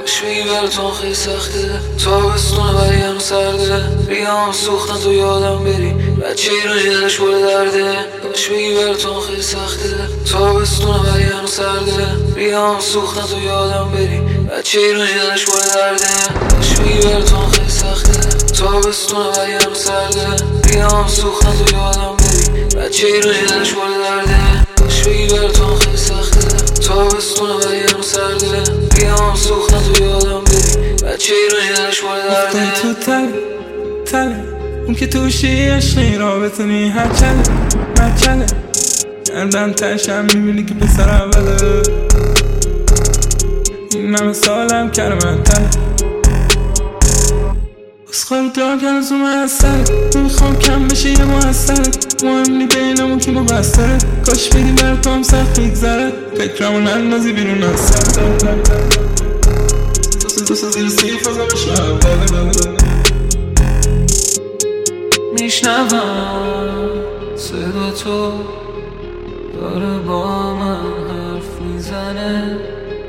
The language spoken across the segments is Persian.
بهش بگی براتون خیلی سخته، تابستونه ولی هنو سرده، ریام سوختن تو یادم بری، بچه ایران جلش بوله درده. بهش بگی براتون خیلی سخته، تابستونه ولی هنو سرده، ریام سوختن تو یادم بری، بچه ایران جلش بوله درده. بهش بگی براتون خیلی سخته، تابستونه ولی هنو سرده، ریام سوختن تو یادم بری، بچه ایران جلش بوله درده. بهش بگی براتون خیلی سخته، تابستونه ولی هنو سرده، ریام سوختن تو یادم بری، بچه ایران جلش بوله درده. افتای تو تله اون که توشی عشقی را بتونی هر چله گردن تشم میبینی که پسر اوله، این همه سالم کرمه تله بسخار دار کنز اومه از سرت، نمیخوام کم بشه یه محصرت، مهم نی بینمون که مبستره، کاش بگی برات هم سخت میگذره، فکرمون اندازی بیرون از سر تو زیر سیف ازم شب میشنوم صدا تو داره با من حرف میزنه،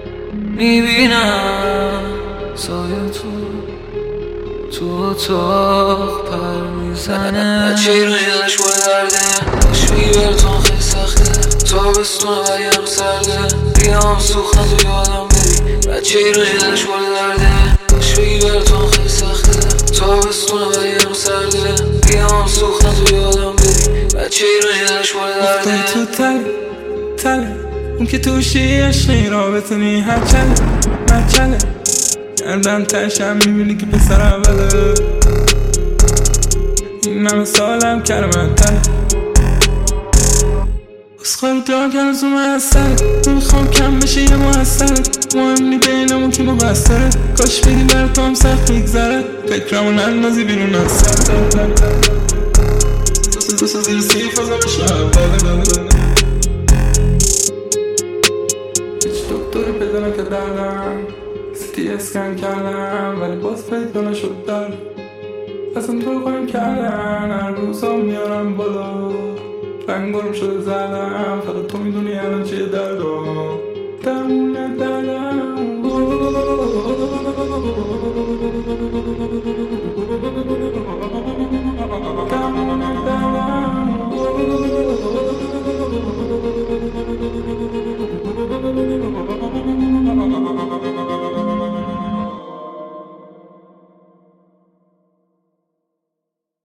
میبینم سایه تو اتاق پر میزنه، بچه ایران جلش بوله درده. بهش بگی براتون خیلی سخته، تابستونه ولی هنو سرده، ریام سوختن تو یادم بری، بچه ایران جلش بوله درده. بهش بگی براتون خیلی سخته، تابستونه ولی هنو سرده، ریام سوختن تو یادم بری، بچه ایران جلش بوله درده. افتای تو تله اون که توشی عشقی را بتونی هر چله گردن تشم میبینی که پسر اوله، این همه سالم کرمه تله بسخار دار کنز اومه از سرت، نمیخوام کم بشه یه محصرت، مهم نی بینمون که مبستره، کاش بگی برات هم سخت میگذره، فکرمون اندازی بیرون از سر تو زیر سیف ازم شب هیچ دکتری پیدا نکردم، سیتی اسکن کردم ولی باز پیدا نشد در اصلا تو قایم کردن، هر روزا میارم بالا رنگارم شده زدم، فقط تو میدونی الان چیه دردم درمونه دردم